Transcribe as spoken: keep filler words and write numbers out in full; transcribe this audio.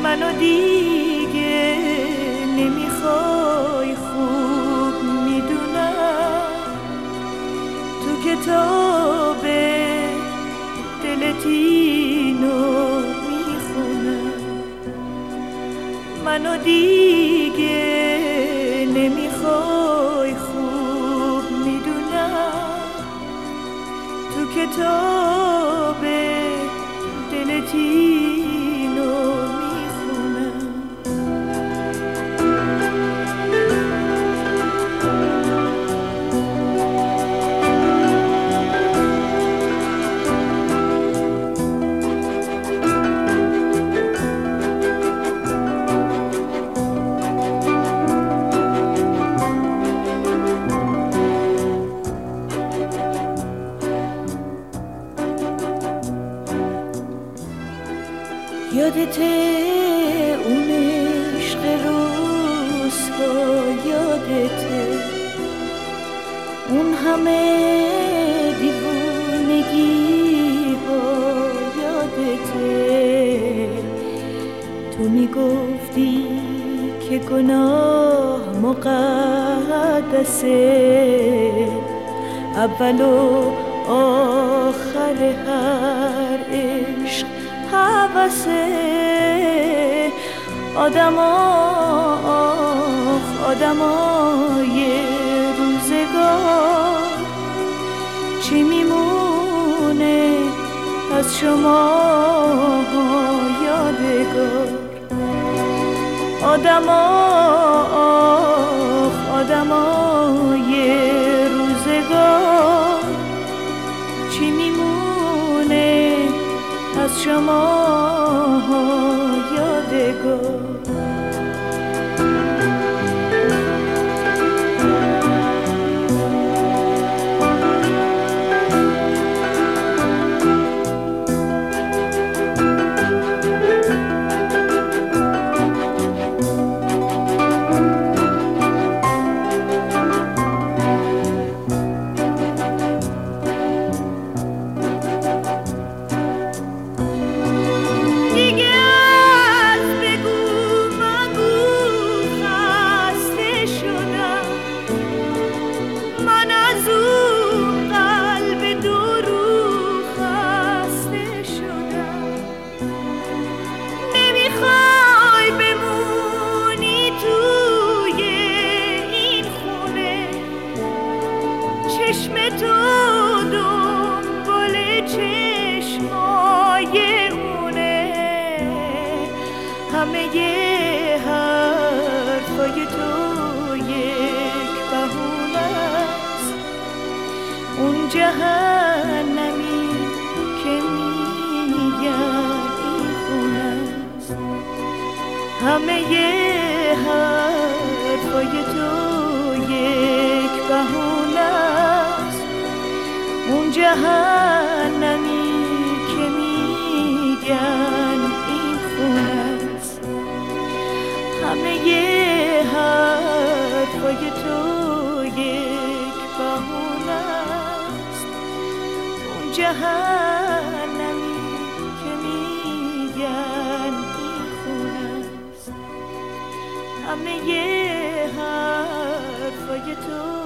منو دیگه نمیخوای خوب میدونم، تو کتاب دلت اینو میخونم. منو دیگه نمیخوای خوب میدونم، تو کتاب دلت اینو میخونم. یادته اون عشق روزها، یادته اون همه دیوونگی ها، یادته تو میگفتی که گناه مقدسه، اول و آخر هر عشق حواسه. آدما آدمای روزگار، چی میمونه از شما یادگار؟ آدما آدمای روزگار، چی میمونه از شما یادگار؟ چشم تو دنبال چشمای اونه، همه ی حرفای تو یک بهونه است. اون جهنمی که میگن این خونه است، همه ی حرفای تو یک بهونه است. اون جهنمی که میگن این خونه است، همه ی حرفای تو یک بهونه است. اون جهنمی که میگن این خونه است، همه ی حرفای تو